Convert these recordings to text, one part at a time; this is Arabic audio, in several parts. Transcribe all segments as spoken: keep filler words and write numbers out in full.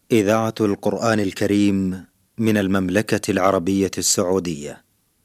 إذاعة القرآن الكريم من المملكة العربية السعودية.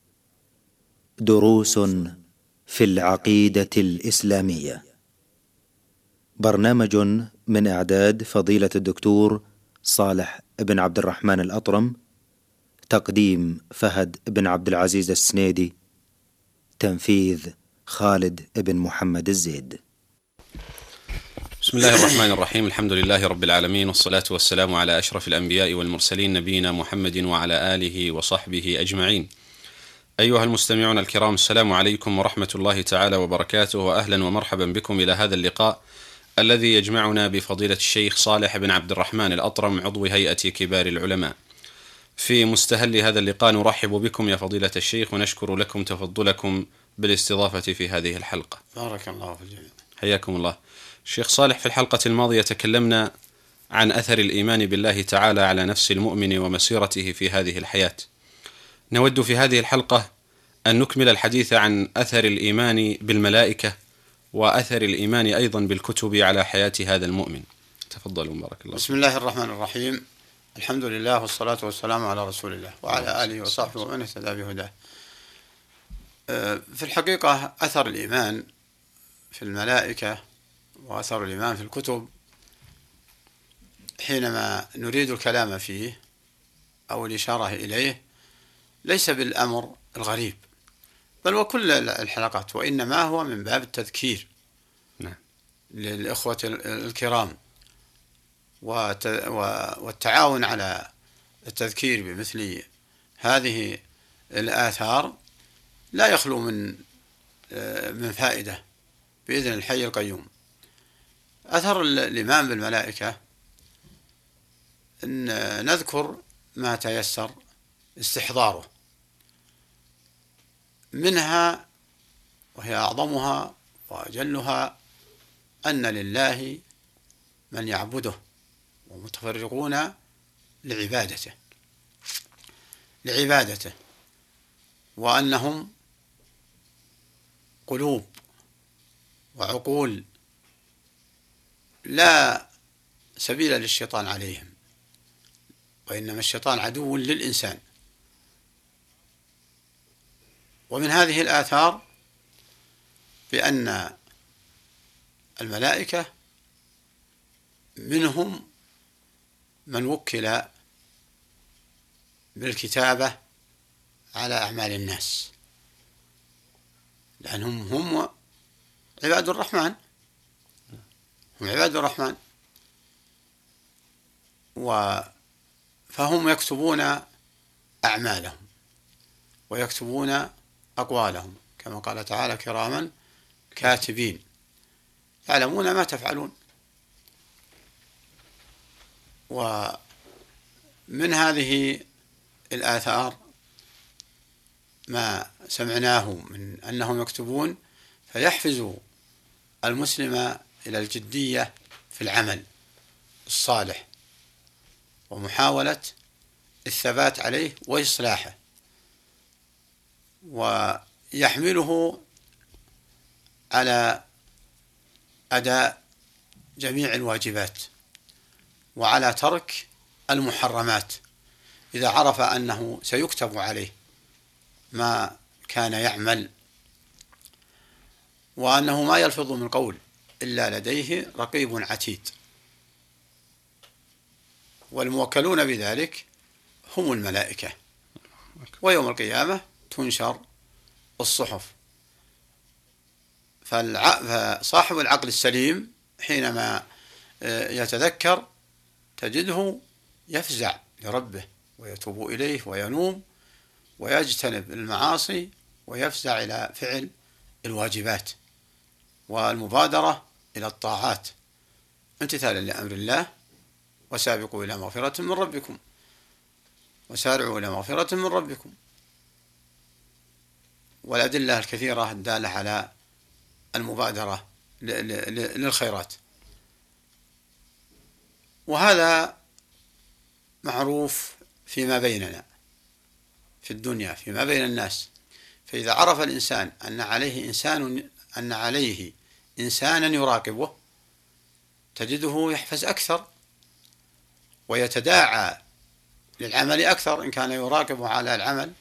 دروس في العقيدة الإسلامية. برنامج من إعداد فضيلة الدكتور صالح بن عبد الرحمن الأطرم. تقديم فهد بن عبد العزيز السنيدي. تنفيذ خالد بن محمد الزيد. بسم الله الرحمن الرحيم. الحمد لله رب العالمين، والصلاة والسلام على أشرف الأنبياء والمرسلين، نبينا محمد وعلى آله وصحبه أجمعين. أيها المستمعون الكرام، السلام عليكم ورحمة الله تعالى وبركاته، وأهلا ومرحبا بكم إلى هذا اللقاء الذي يجمعنا بفضيلة الشيخ صالح بن عبد الرحمن الأطرم، عضو هيئة كبار العلماء. في مستهل هذا اللقاء نرحب بكم يا فضيلة الشيخ، ونشكر لكم تفضلكم بالاستضافة في هذه الحلقة. بارك الله في الجميع. حياكم الله. الشيخ صالح، في الحلقة الماضية تكلمنا عن أثر الإيمان بالله تعالى على نفس المؤمن ومسيرته في هذه الحياة. نود في هذه الحلقة أن نكمل الحديث عن أثر الإيمان بالملائكة وأثر الإيمان أيضا بالكتب على حياة هذا المؤمن. تفضلوا بارك الله. بسم الله الرحمن الرحيم. الحمد لله والصلاة والسلام على رسول الله وعلى آله وصحبه ومن اهتدى بهداه. في الحقيقة أثر الإيمان في الملائكة وأثر الإيمان في الكتب حينما نريد الكلام فيه أو الإشارة إليه ليس بالأمر الغريب، بل وكل الحلقات، وإنما هو من باب التذكير نعم. للإخوة الكرام والتعاون على التذكير بمثل هذه الآثار لا يخلو من من فائدة بإذن الحي القيوم. أثر الإيمان بالملائكة إن نذكر ما تيسر استحضاره منها، وهي أعظمها وأجلها، أن لله من يعبده ومتفرغون لعبادته لعبادته وأنهم قلوب وعقول لا سبيل للشيطان عليهم، وإنما الشيطان عدو للإنسان. ومن هذه الآثار بأن الملائكة منهم من وكل بالكتابة على أعمال الناس، لأنهم هم عباد الرحمن هم عباد الرحمن فهم يكتبون أعمالهم ويكتبون أقوالهم، كما قال تعالى: كراما كاتبين يعلمون ما تفعلون. ومن هذه الآثار ما سمعناه من أنهم يكتبون، فيحفز المسلم إلى الجدية في العمل الصالح ومحاولة الثبات عليه وإصلاحه، ويحمله على أداء جميع الواجبات وعلى ترك المحرمات إذا عرف أنه سيكتب عليه ما كان يعمل، وأنه ما يلفظ من قول إلا لديه رقيب عتيد. والموكلون بذلك هم الملائكة، ويوم القيامة تنشر الصحف. فصاحب العقل السليم حينما يتذكر تجده يفزع لربه ويتوب إليه وينوم ويجتنب المعاصي ويفزع إلى فعل الواجبات والمبادرة إلى الطاعات امتثالا لأمر الله: وسابقوا إلى مغفرة من ربكم وسارعوا إلى مغفرة من ربكم. والأدلة الكثيرة الدالة على المبادرة للخيرات. وهذا معروف فيما بيننا في الدنيا، فيما بين الناس. فإذا عرف الإنسان أن عليه إنسان أن عليه إنسانا يراقبه تجده يحفز أكثر ويتداعى للعمل أكثر إن كان يراقب على العمل،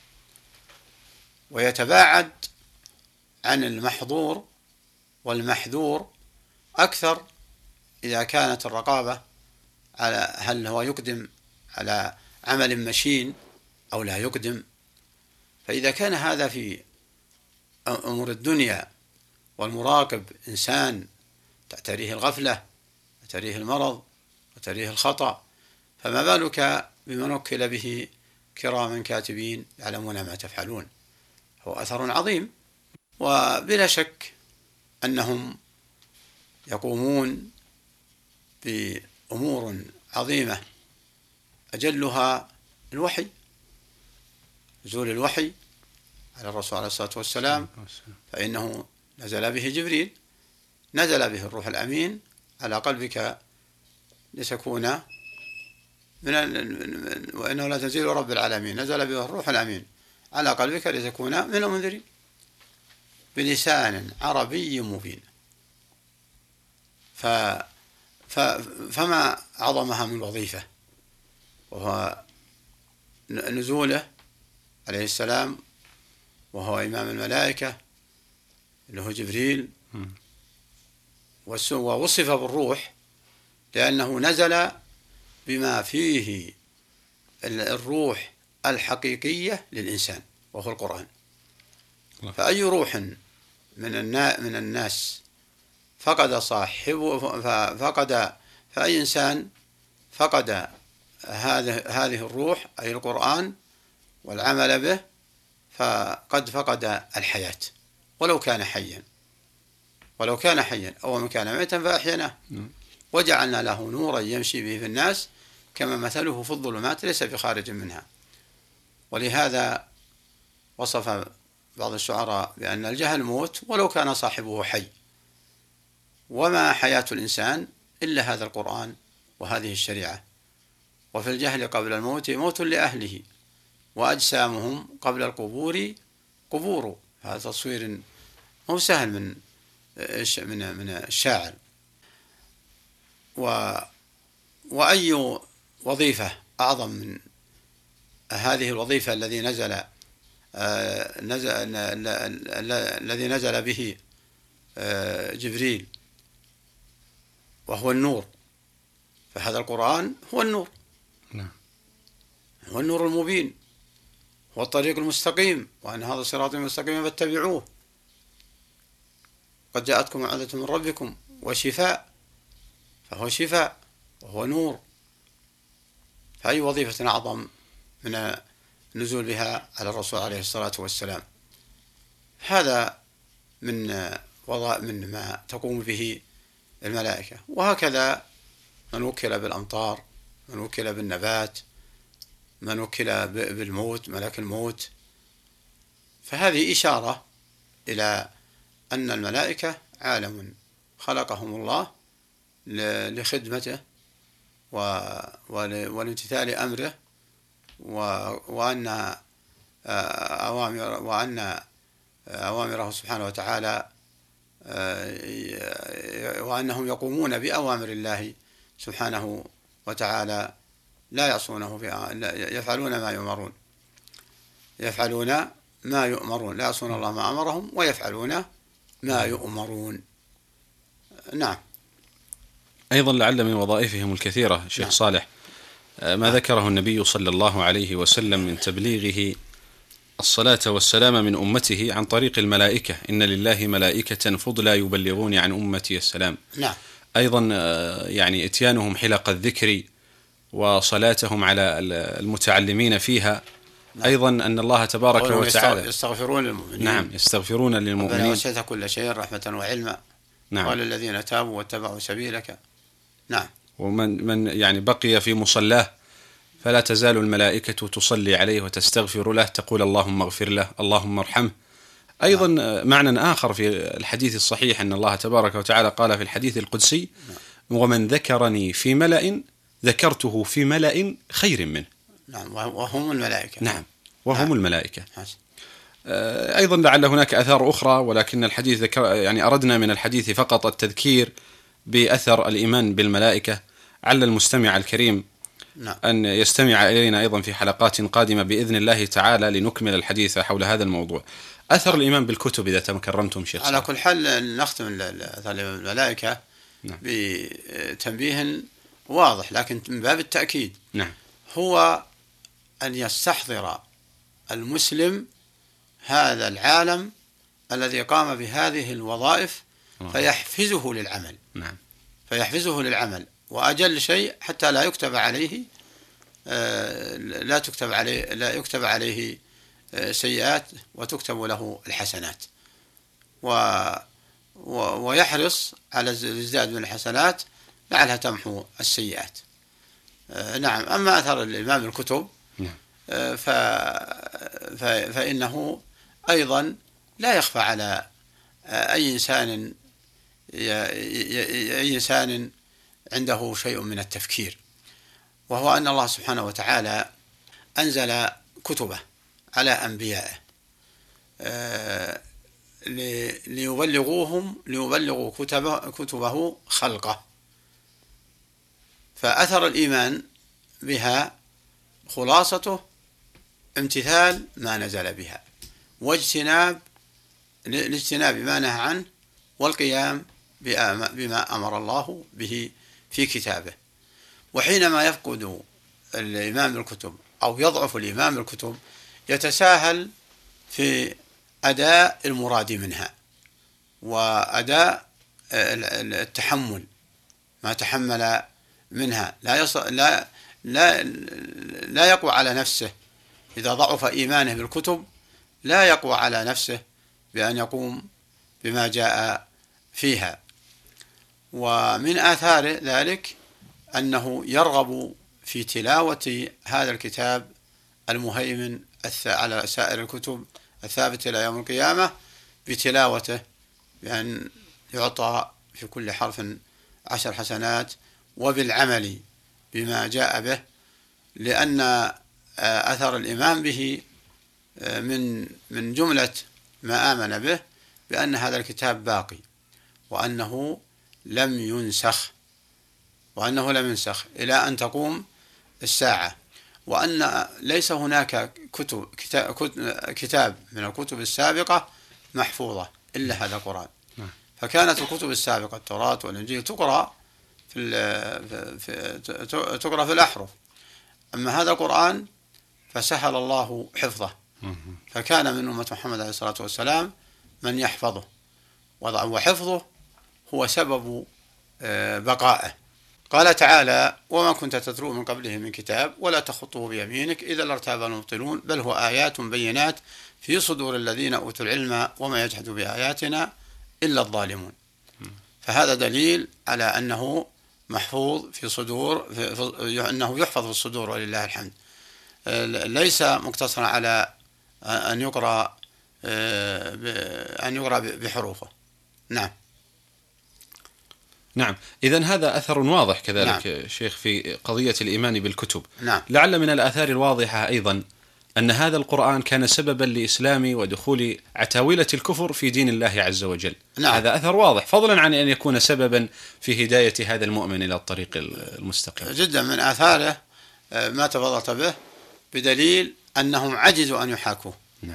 ويتباعد عن المحظور والمحذور أكثر إذا كانت الرقابة على هل هو يقدم على عمل مشين أو لا يقدم. فإذا كان هذا في أمور الدنيا والمراقب إنسان تعتريه الغفلة وتعتريه المرض وتعتريه الخطأ، فما بالك بمن وكل به كراما كاتبين يعلمون ما تفعلون. هو أثر عظيم، وبلا شك أنهم يقومون بأمور عظيمة أجلها الوحي، نزول الوحي على الرسول عليه الصلاة والسلام، فإنه نزل به جبريل، نزل به الروح الأمين على قلبك لتكون من ال... وإنه لا تنزيل رب العالمين، نزل به الروح الأمين على قلبك لتكون من المنذرين بلسان عربي مبين. ف... ف... فما عظمها من وظيفة، وهو نزوله عليه السلام وهو إمام الملائكة اللي هو جبريل، ووصف بالروح لأنه نزل بما فيه الروح الحقيقية للإنسان وهو القرآن. فأي روح من من الناس فقد صاحبه فقد فأي إنسان فقد هذه هذه الروح أي القرآن والعمل به فقد فقد الحياة، ولو كان حيا ولو كان حيا أو من كان ميتا فأحيناه وجعلنا له نورا يمشي به في الناس كما مثله في الظلمات ليس بخارج منها. ولهذا وصف بعض الشعراء بأن الجهل موت ولو كان صاحبه حي، وما حياة الإنسان إلا هذا القرآن وهذه الشريعة. وفي الجهل قبل الموت موت لأهله، وأجسامهم قبل القبور قبور. هذا تصوير مو سهل من من من الشاعر. و وأي وظيفة أعظم من هذه الوظيفة الذي نزل نزل الذي نزل به جبريل وهو النور. فهذا القرآن هو النور، هو النور المبين، هو الطريق المستقيم، وأن هذا صراط مستقيم فاتبعوه، قد جاءتكم موعظة من ربكم وشفاء، فهو شفاء وهو نور. فأي وظيفة أعظم من النزول بها على الرسول عليه الصلاة والسلام. هذا من من ما تقوم به الملائكة. وهكذا من وكل بالأمطار، من وكل بالنبات، من وكل بالموت ملك الموت. فهذه إشارة إلى أن الملائكة عالم خلقهم الله لخدمته والامتثال أمره، وأن أوامر وأن أوامره سبحانه وتعالى وأنهم يقومون بأوامر الله سبحانه وتعالى لا يعصونه في يفعلون ما يؤمرون يفعلون ما يؤمرون لا يعصون الله ما أمرهم ويفعلون ما يؤمرون. نعم. أيضا لعل من وظائفهم الكثيرة شيخ نعم. صالح ما ذكره النبي صلى الله عليه وسلم من تبليغه الصلاة والسلام من أمته عن طريق الملائكة، إن لله ملائكة فضلا يبلغون عن أمتي السلام. نعم. أيضا يعني إتيانهم حلق الذكر وصلاتهم على المتعلمين فيها. نعم. أيضا أن الله تبارك وتعالى يستغفرون للمؤمنين. نعم يستغفرون للمؤمنين. ربنا وسعت كل شيء رحمة وعلما. نعم. قال الذين تابوا واتبعوا سبيلك. نعم. ومن من يعني بقي في مصلاه فلا تزال الملائكة تصلي عليه وتستغفر له، تقول اللهم اغفر له اللهم ارحمه. أيضا نعم. معنى آخر في الحديث الصحيح أن الله تبارك وتعالى قال في الحديث القدسي نعم. ومن ذكرني في ملأ ذكرته في ملأ خير منه. نعم. وهم الملائكة. نعم وهم نعم. الملائكة. حسن. أيضا لعل هناك أثار أخرى، ولكن الحديث ذكر يعني أردنا من الحديث فقط التذكير بأثر الإيمان بالملائكة، على المستمع الكريم نعم. أن يستمع إلينا أيضا في حلقات قادمة بإذن الله تعالى لنكمل الحديث حول هذا الموضوع. أثر الإيمان بالكتب إذا تكرمتم شيخ. على كل حال نختم أثر الملائكة نعم. بتنبيه واضح لكن من باب التأكيد. نعم. هو أن يستحضر المسلم هذا العالم الذي قام بهذه الوظائف فيحفزه للعمل. نعم. فيحفزه للعمل، وأجل شيء حتى لا يكتب عليه لا تكتب عليه لا يكتب عليه سيئات وتكتب له الحسنات، و ويحرص على الازدياد من الحسنات لعلها تمحو السيئات. نعم. أما أثر الإيمان بالكتب ف... ف... فإنه أيضا لا يخفى على أي إنسان أي إنسان عنده شيء من التفكير، وهو أن الله سبحانه وتعالى أنزل كتبه على أنبيائه ليبلغوهم ليبلغوا كتبه, كتبه خلقه. فأثر الإيمان بها خلاصته امتثال ما نزل بها، واجتناب الاجتناب ما نهى عنه، والقيام بما أمر الله به في كتابه. وحينما يفقد الإيمان بالكتب أو يضعف الإيمان بالكتب يتساهل في أداء المراد منها وأداء التحمل ما تحمل منها. لا يص... لا لا لا يقوى على نفسه إذا ضعف إيمانه بالكتب، لا يقوى على نفسه بأن يقوم بما جاء فيها. ومن آثار ذلك أنه يرغب في تلاوة هذا الكتاب المهيمن على سائر الكتب الثابتة إلى يوم القيامة بتلاوته، بأن يعطى في كل حرف عشر حسنات، وبالعمل بما جاء به، لأن أثر الإيمان به من من جملة ما آمن به بأن هذا الكتاب باقي، وأنه لم ينسخ وأنه لم ينسخ إلى أن تقوم الساعة، وأن ليس هناك كتب كتاب من الكتب السابقة محفوظة إلا هذا القرآن. فكانت الكتب السابقة التوراة والإنجيل تقرأ في, في تقرأ في الأحرف، أما هذا القرآن فسهل الله حفظه، فكان من أمة محمد عليه الصلاة والسلام من يحفظه، وحفظه هو سبب بقائه. قال تعالى: وما كنت تتلو من قبله من كتاب ولا تخطه بيمينك إذا لارتاب المبطلون بل هو آيات بينات في صدور الذين أوتوا العلم وما يجحد بآياتنا إلا الظالمون. فهذا دليل على أنه محفوظ في صدور في في أنه يحفظ في الصدور ولله الحمد، ليس مقتصرا على أن يقرأ أن يقرأ بحروفه. نعم. نعم. إذن هذا أثر واضح كذلك. نعم. شيخ في قضية الإيمان بالكتب. نعم. لعل من الآثار الواضحة أيضا أن هذا القرآن كان سببا لإسلام ودخول عتاولة الكفر في دين الله عز وجل. نعم. هذا أثر واضح، فضلا عن أن يكون سببا في هداية هذا المؤمن إلى الطريق المستقيم. جدا من آثاره ما تفضلت به، بدليل أنهم عجزوا أن يحاكوه. نعم.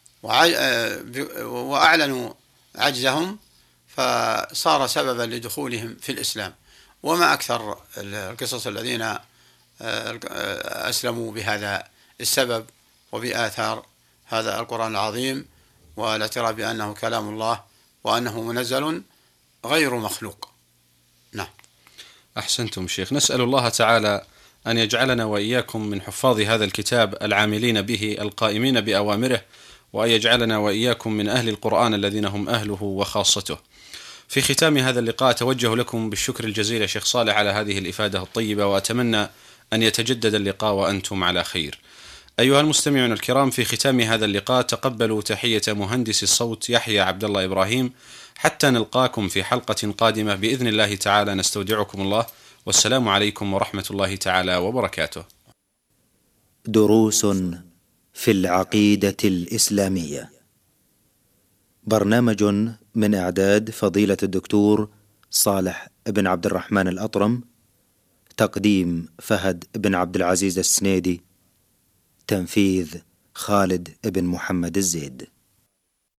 وأعلنوا عجزهم فصار سببا لدخولهم في الإسلام. وما أكثر القصص الذين أسلموا بهذا السبب وبآثار هذا القرآن العظيم، والاعتراف بأنه كلام الله وأنه منزل غير مخلوق. نعم. أحسنتم شيخ. نسأل الله تعالى أن يجعلنا وإياكم من حفاظ هذا الكتاب العاملين به القائمين بأوامره، وأن يجعلنا وإياكم من أهل القرآن الذين هم أهله وخاصته. في ختام هذا اللقاء أتوجه لكم بالشكر الجزيل يا شيخ صالح على هذه الإفادة الطيبة، وأتمنى أن يتجدد اللقاء وأنتم على خير. أيها المستمعون الكرام، في ختام هذا اللقاء تقبلوا تحية مهندس الصوت يحيى عبد الله إبراهيم، حتى نلقاكم في حلقة قادمة بإذن الله تعالى. نستودعكم الله، والسلام عليكم ورحمة الله تعالى وبركاته. دروس في العقيدة الإسلامية، برنامج من إعداد فضيلة الدكتور صالح بن عبد الرحمن الأطرم، تقديم فهد بن عبد العزيز السنيدي، تنفيذ خالد بن محمد الزيد.